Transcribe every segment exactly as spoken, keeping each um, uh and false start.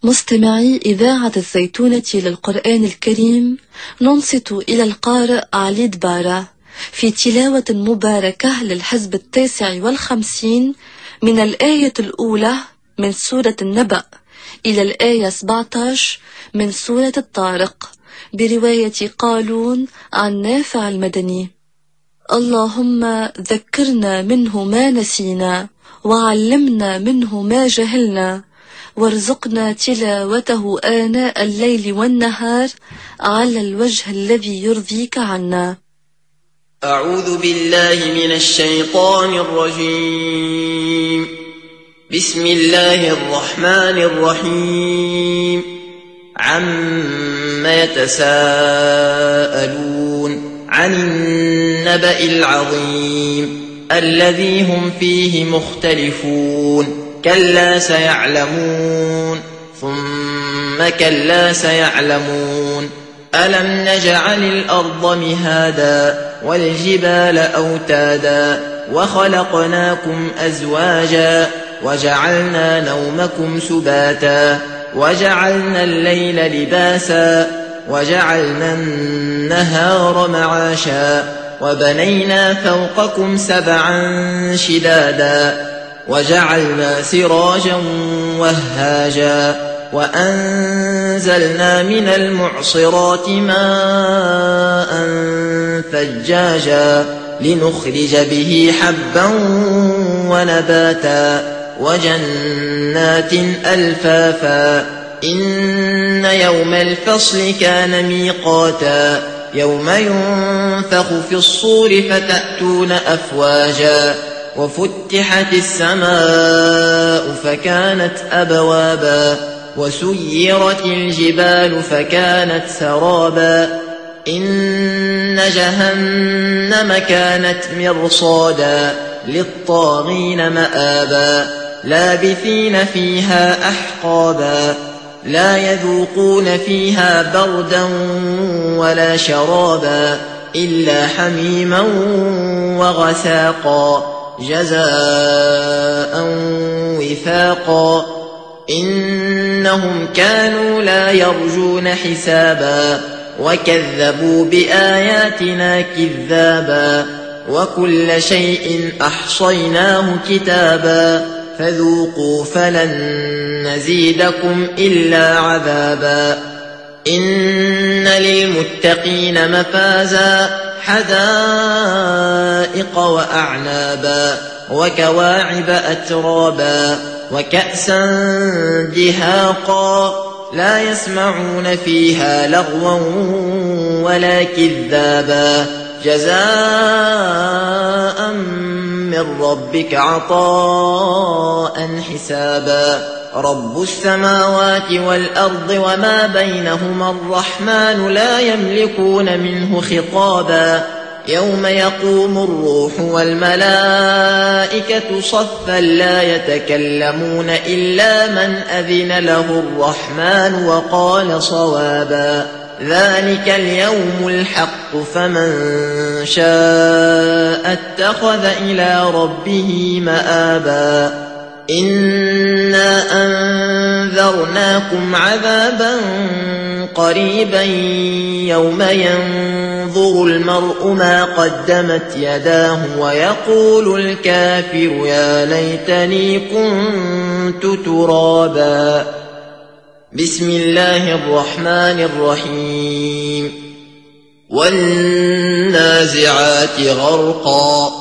مستمعي إذاعة الزيتونة للقرآن الكريم، ننصت إلى القارئ علي دبارة في تلاوة مباركة للحزب التاسع والخمسين من الآية الأولى من سورة النبأ إلى الآية سبعة عشر من سورة الطارق، برواية قالون عن نافع المدني. اللهم ذكرنا منه ما نسينا، وعلمنا منه ما جهلنا، وارزقنا تلاوته آناء الليل والنهار على الوجه الذي يرضيك عنا. أعوذ بالله من الشيطان الرجيم. بسم الله الرحمن الرحيم. عما يتساءلون عن النبأ العظيم الذي هم فيه مختلفون. كلا سيعلمون ثم كلا سيعلمون. ألم نجعل الأرض مهادا والجبال أوتادا وخلقناكم أزواجا وجعلنا نومكم سباتا وجعلنا الليل لباسا وجعلنا النهار معاشا وبنينا فوقكم سبعا شدادا وجعلنا سراجا وهاجا وأنزلنا من المعصرات ماء ثجاجا لنخرج به حبا ونباتا وجنات ألفافا. إن يوم الفصل كان ميقاتا. يوم ينفخ في الصور فتأتون أفواجا وفتحت السماء فكانت أبوابا وسيرت الجبال فكانت سرابا. إن جهنم كانت مرصادا للطاغين مآبا لابثين فيها أحقابا لا يذوقون فيها بردا ولا شرابا إلا حميما وغساقا جزاء وفاقا. إنهم كانوا لا يرجون حسابا وكذبوا بآياتنا كذابا وكل شيء أحصيناه كتابا فذوقوا فلن نزيدكم إلا عذابا. إن للمتقين مفازا حدائق وأعنابا وكواعب أترابا وكأسا دهاقا لا يسمعون فيها لغوا ولا كذابا جزاء من ربك عطاء حسابا. رب السماوات والأرض وما بينهما الرحمن لا يملكون منه خطابا. يوم يقوم الروح والملائكة صفا لا يتكلمون إلا من أذن له الرحمن وقال صوابا. ذلك اليوم الحق فمن شاء اتخذ إلى ربه مآبا. إنا أنذرناكم عذابا قريبا يوم ينظر المرء ما قدمت يداه ويقول الكافر يا ليتني كنت ترابا. بسم الله الرحمن الرحيم. والنازعات غرقا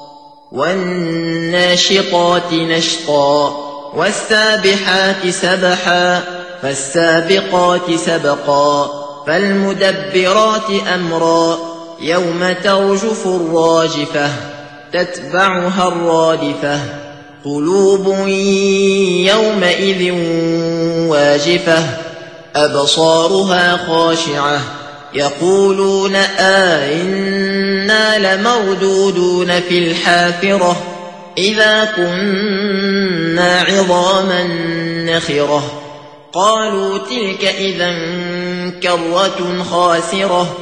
والناشطات نشطا والسابحات سبحا فالسابقات سبقا فالمدبرات أمرا. يوم ترجف الراجفة تتبعها الرادفة قلوب يومئذ واجفة أبصارها خاشعة يقولون آئنا لمردودون في الحافرة إذا كنا عظاما نخرة. قالوا تلك إذا كرة خاسرة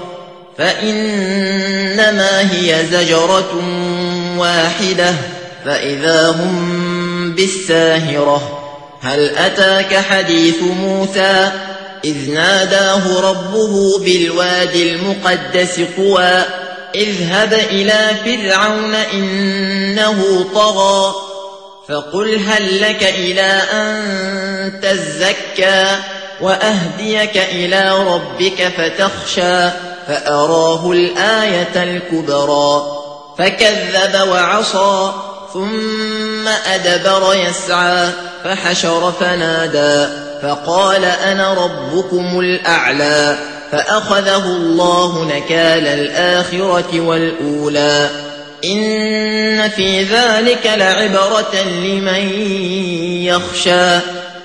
فإنما هي زجرة واحدة فإذا هم بالساهرة. هل أتاك حديث موسى إذ ناداه ربه بالوادي المقدس طوى اذهب إلى فرعون إنه طغى فقل هل لك إلى أن تزكى وأهديك إلى ربك فتخشى فأراه الآية الكبرى فكذب وعصى ثم أدبر يسعى فحشر فنادى فقال أنا ربكم الأعلى فأخذه الله نكال الآخرة والأولى إن في ذلك لعبرة لمن يخشى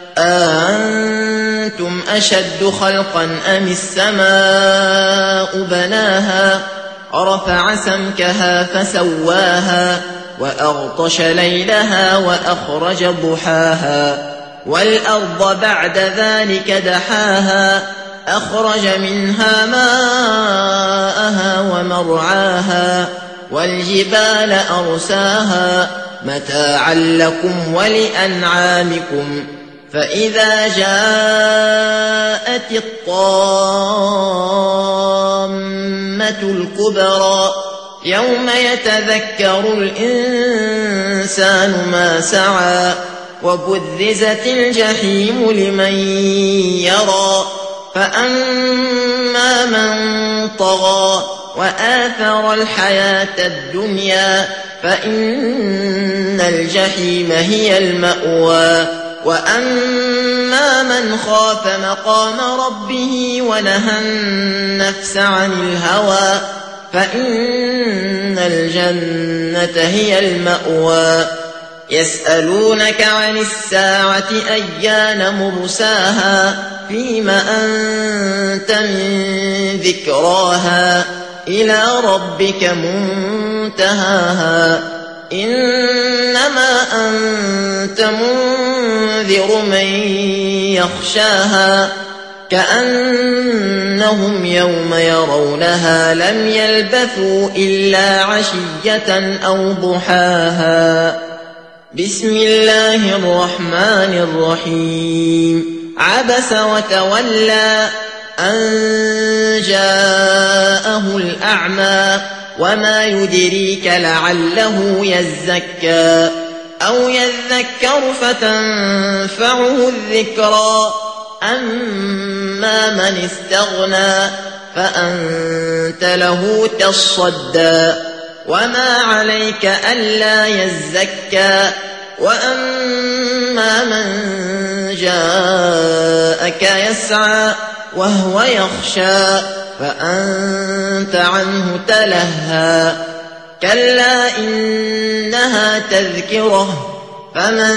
أأنتم أشد خلقا أم السماء بناها رفع سمكها فسواها وأغطش ليلها وأخرج ضحاها والأرض بعد ذلك دحاها أخرج منها ماءها ومرعاها والجبال أرساها متاعا لكم ولأنعامكم فإذا جاءت الطامة الكبرى يوم يتذكر الإنسان ما سعى وبرزت الجحيم لمن يرى فأما من طغى وآثر الحياة الدنيا فإن الجحيم هي المأوى وأما من خاف مقام ربه ونهى النفس عن الهوى فإن الجنة هي المأوى يسألونك عن الساعة أيان مرساها فيم أنت من ذكراها إلى ربك منتهاها إنما أنت منذر من يخشاها كأنهم يوم يرونها لم يلبثوا إلا عشية أو ضحاها بسم الله الرحمن الرحيم عبس وتولى أن جاءه الأعمى وما يدريك لعله يزكى أو يذكر فتنفعه الذكرى أما من استغنى فأنت له تصدى وما عليك ألا يزكى وأما من جاءك يسعى وهو يخشى فأنت عنه تلهى كلا إنها تذكرة فمن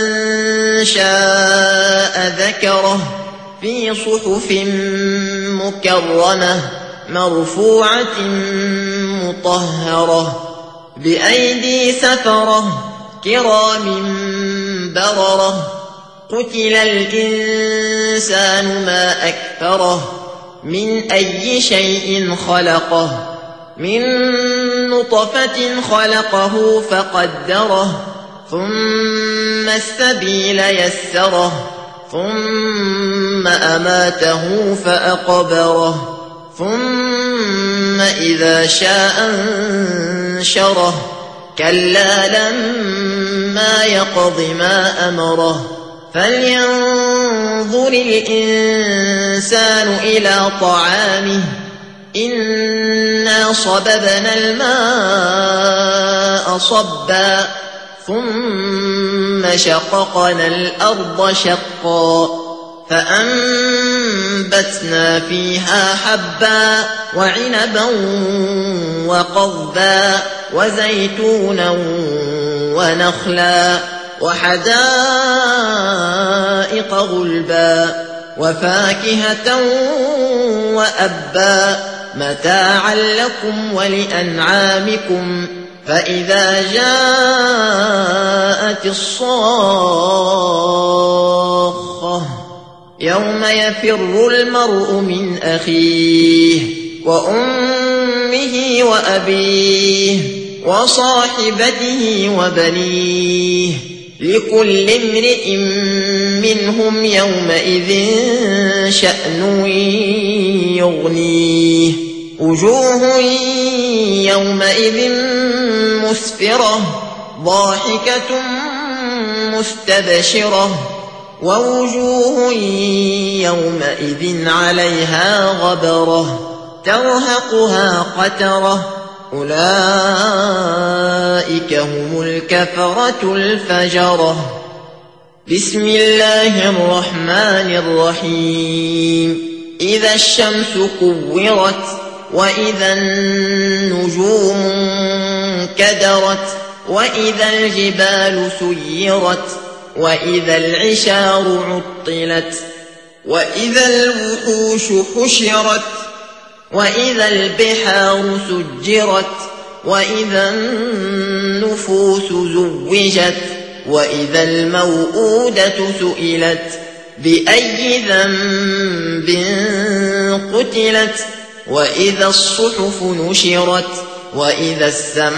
شاء ذكره في صحف مكرمة مرفوعة مطهرة بأيدي سفرة كرام بررة قتل الإنسان ما أكفره من أي شيء خلقه من نطفة خلقه فقدره ثم السبيل يسره ثم أماته فأقبره ثم إذا شاء انشره كلا لما يقض ما أمره فلينظر الإنسان إلى طعامه إنا صببنا الماء صبا ثم شققنا الأرض شقا فأنبتنا فيها حبا وعنبا وقضبا وزيتونا ونخلا وحدائق غلبا وفاكهة وأبا متاعا لكم ولأنعامكم فإذا جاءت الصاخة يوم يفر المرء من أخيه وأمه وأبيه وصاحبته وبنيه لكل امرئ منهم يومئذ شأن يغنيه وجوه يومئذ مسفرة ضاحكة مستبشرة ووجوه يومئذ عليها غبرة ترهقها قترة أولئك هم الكفرة الفجرة. بسم الله الرحمن الرحيم. إذا الشمس كورت وإذا النجوم كدرت وإذا الجبال سيرت وإذا العشار عطلت وإذا الوحوش حشرت وإذا البحار سجرت وإذا النفوس زوجت وإذا الموءودة سئلت بأي ذنب قتلت وإذا الصحف نشرت وإذا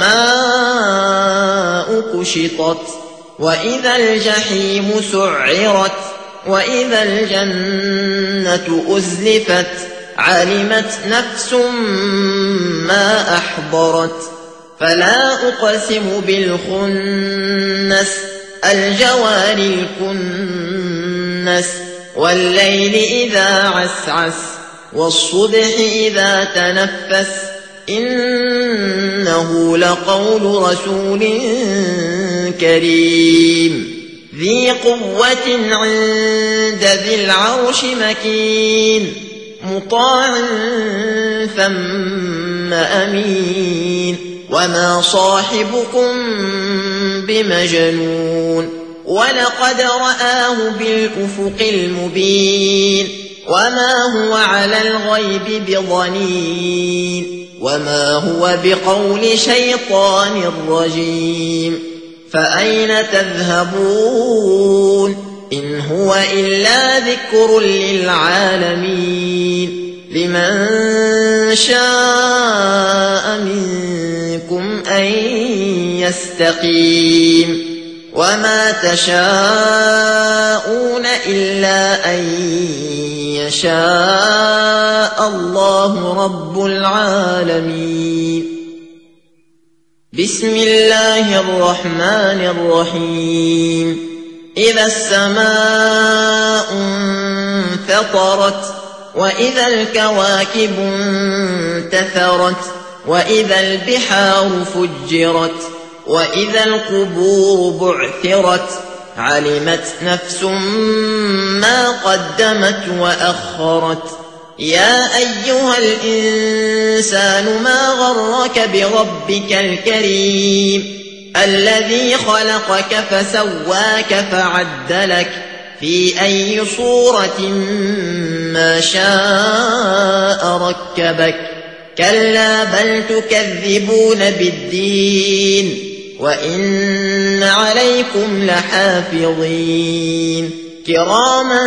السماء كشطت وإذا الجحيم سعرت وإذا الجنة أزلفت علمت نفس ما أحضرت. فلا أقسم بالخنس الجوار الكنس والليل إذا عسعس والصبح إذا تنفس إنه لقول رسول كريم ذي قوة عند ذي العرش مكين مطاع ثم أمين وما صاحبكم بمجنون ولقد رآه بالأفق المبين وما هو على الغيب بضنين وما هو بقول شيطان رجيم. فأين تذهبون إن هو إلا ذكر للعالمين لمن شاء منكم أن يستقيم وما تشاءون إلا أن يشاء الله رب العالمين. بسم الله الرحمن الرحيم. إذا السماء انفطرت وإذا الكواكب انتثرت وإذا البحار فجرت وإذا القبور بعثرت علمت نفس ما قدمت وأخرت. يا أيها الإنسان ما غرك بربك الكريم الذي خلقك فسواك فعدلك في أي صورة ما شاء ركبك. كلا بل تكذبون بالدين وإن عليكم لحافظين كراما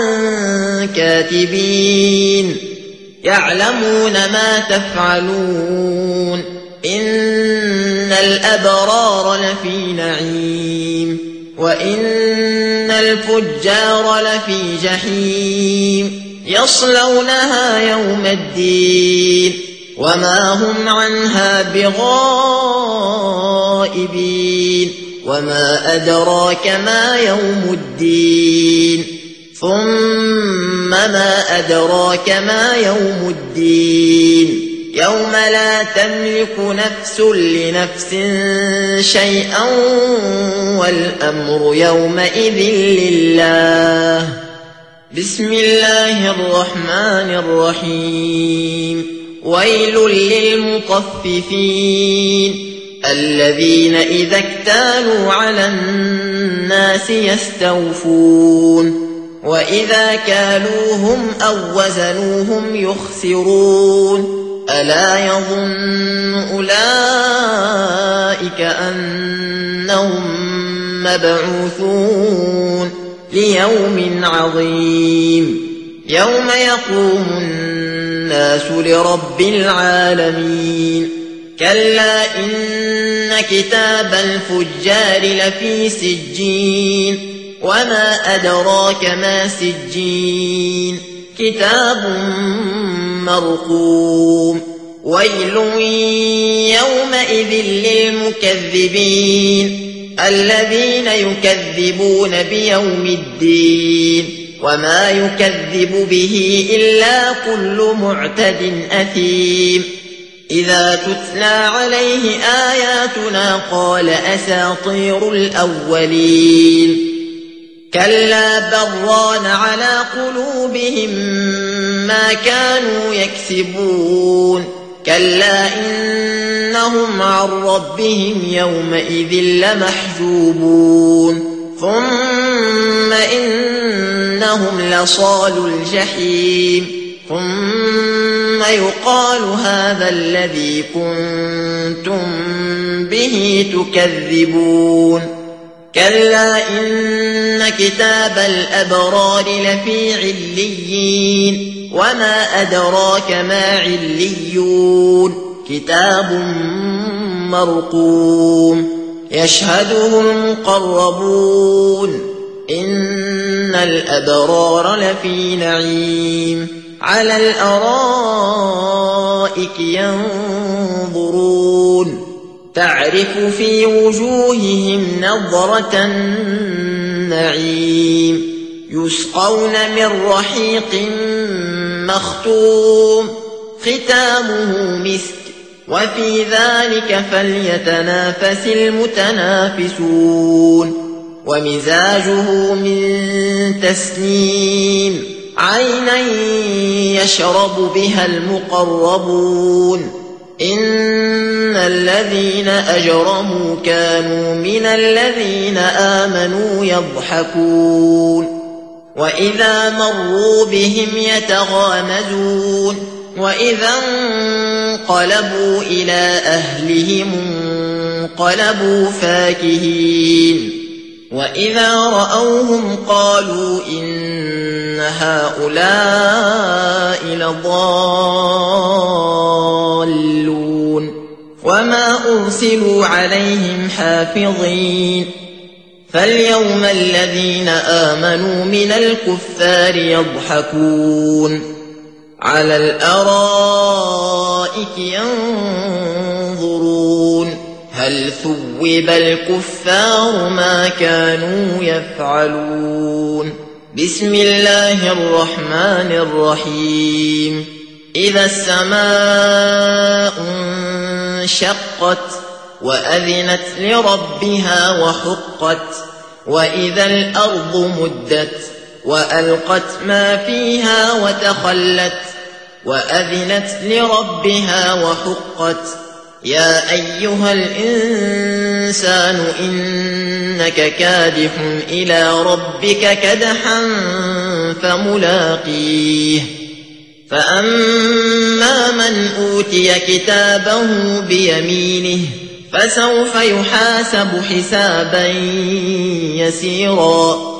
كاتبين يعلمون ما تفعلون. إن الأبرار لفي نعيم وإن الفجار لفي جحيم يصلونها يوم الدين وما هم عنها بغائبين. وما أدراك ما يوم الدين ثم ما أدراك ما يوم الدين يوم لا تملك نفس لنفس شيئا والأمر يومئذ لله. بسم الله الرحمن الرحيم. ويل للمطففين الذين إذا اكتالوا على الناس يستوفون وإذا كالوهم أو وزنوهم يخسرون. ألا يظن أولئك أنهم مبعوثون ليوم عظيم يوم يقوم الناس لرب العالمين. كلا إن كتاب الفجار لفي سجين وما أدراك ما سجين كتاب مرقوم ويل يومئذ للمكذبين الذين يكذبون بيوم الدين وما يكذب به إلا كل معتد أثيم إذا تتلى عليه آياتنا قال أساطير الأولين كلا بران على قلوبهم ما كانوا يكسبون كلا إنهم عن ربهم يومئذ لمحجوبون ثم إنهم لصالوا الجحيم ثم يقال هذا الذي كنتم به تكذبون كلا إن كتاب الأبرار لفي عليين وما أدراك ما عليون كتاب مرقوم يشهده المقربون إن الأبرار لفي نعيم على الأرائك ينظرون تعرف في وجوههم نضرة النعيم يسقون من رحيق مختوم ختامه مسك وفي ذلك فليتنافس المتنافسون ومزاجه من تسنيم عينا يشرب بها المقربون إن الذين أجرموا كانوا من الذين آمنوا يضحكون وإذا مروا بهم يتغامزون وإذا انقلبوا إلى أهلهم انقلبوا فاكهين وإذا رأوهم قالوا إن هؤلاء لضالون وما أرسلوا عليهم حافظين فاليوم الذين آمنوا من الكفار يضحكون على الأرائك ينظرون هل ثوب الكفار ما كانوا يفعلون بسم الله الرحمن الرحيم إذا السماء انشقت وأذنت لربها وحقت وإذا الأرض مدت وألقت ما فيها وتخلت وأذنت لربها وحقت يا أيها الإنسان إنك كادح إلى ربك كدحا فملاقيه فأما من أوتي كتابه بيمينه فسوف يحاسب حسابا يسيرا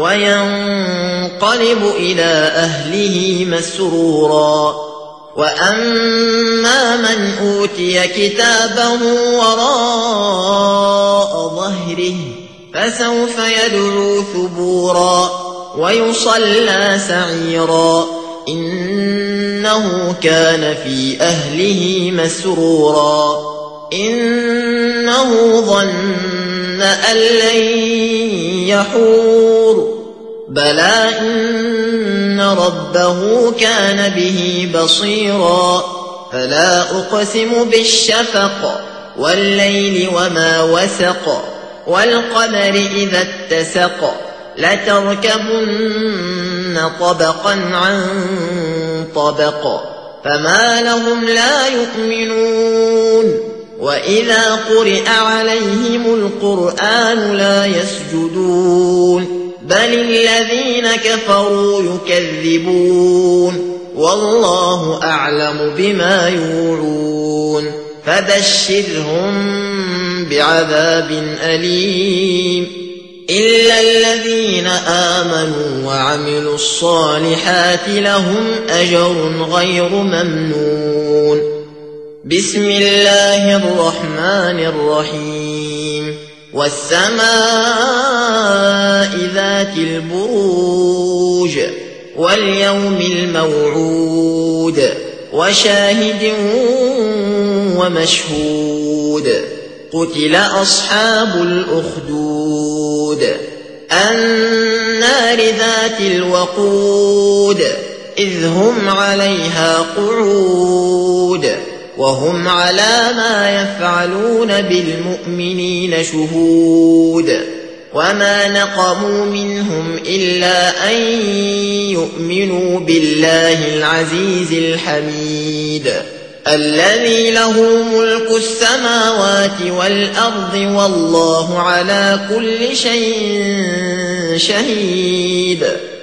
وينقلب إلى أهله مسرورا وأما من أوتي كتابه وراء ظهره فسوف يدعو ثبورا ويصلى سعيرا إنه كان في أهله مسرورا إنه ظن أن لن يحور بلى إن ربه كان به بصيرا فلا أقسم بالشفق والليل وما وسق والقمر إذا اتسق لتركبن طبقا عن طبق فما لهم لا يؤمنون وإذا قرئ عليهم القرآن لا يسجدون بل الذين كفروا يكذبون والله أعلم بما يوعون فبشرهم بعذاب أليم إلا الذين آمنوا وعملوا الصالحات لهم أجر غير ممنون بسم الله الرحمن الرحيم والسماء ذات البروج واليوم الموعود وشاهد ومشهود قتل أصحاب الأخدود النار ذات الوقود إذ هم عليها قعود وهم على ما يفعلون بالمؤمنين شهود وما نقموا منهم إلا أن يؤمنوا بالله العزيز الحميد الذي له ملك السماوات والأرض والله على كل شيء شهيد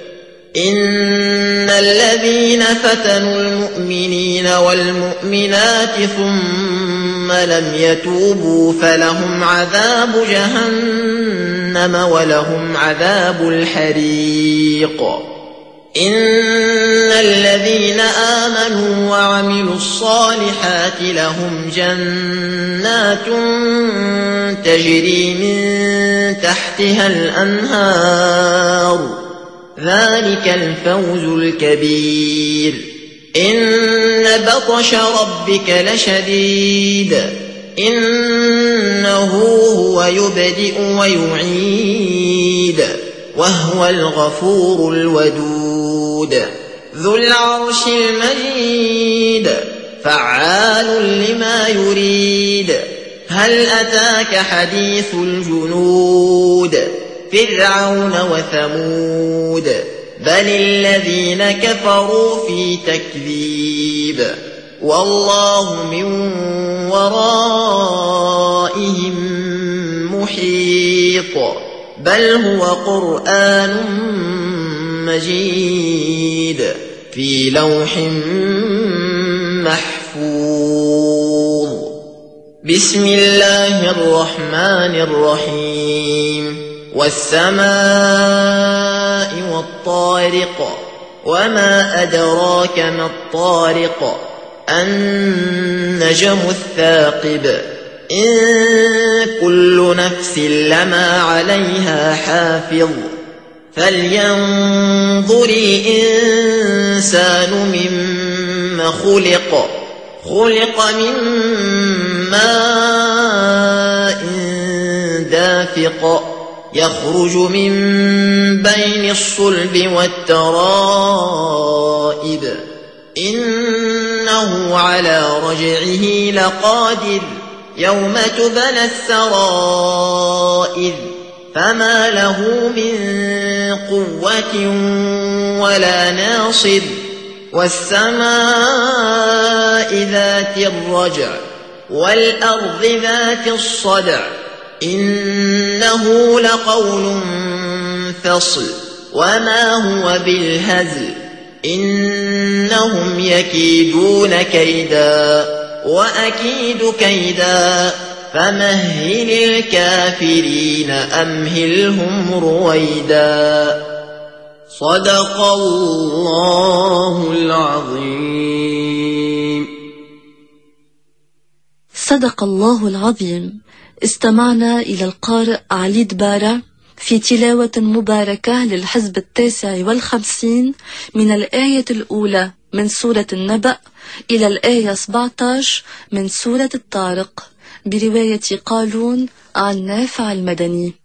إن الذين فتنوا المؤمنين والمؤمنات ثم لم يتوبوا فلهم عذاب جهنم ولهم عذاب الحريق إن الذين آمنوا وعملوا الصالحات لهم جنات تجري من تحتها الأنهار ذلك الفوز الكبير إن بطش ربك لشديد إنه هو يبدئ ويعيد وهو الغفور الودود ذو العرش المجيد فعال لما يريد هل أتاك حديث الجنود فرعون وثمود بل الذين كفروا في تكذيب والله من ورائهم محيط بل هو قرآن مجيد في لوح محفوظ بسم الله الرحمن الرحيم والسماء والطارق وما أدراك ما الطارق النجم الثاقب إن كل نفس لما عليها حافظ فلينظر الإنسان مما خلق خلق من ماء دافق يخرج من بين الصلب والترائب إنه على رجعه لقادر يوم تبلى السرائر فما له من قوة ولا ناصر والسماء ذات الرجع والأرض ذات الصدع إنه لقول فصل وما هو بالهزل إنهم يكيدون كيدا وأكيد كيدا فمهل الكافرين أمهلهم رويدا صدق الله العظيم. صدق الله العظيم. استمعنا إلى القارئ علي دبارة في تلاوة مباركة للحزب التاسع والخمسين من الآية الأولى من سورة النبأ إلى الآية سبعة عشر من سورة الطارق برواية قالون عن نافع المدني.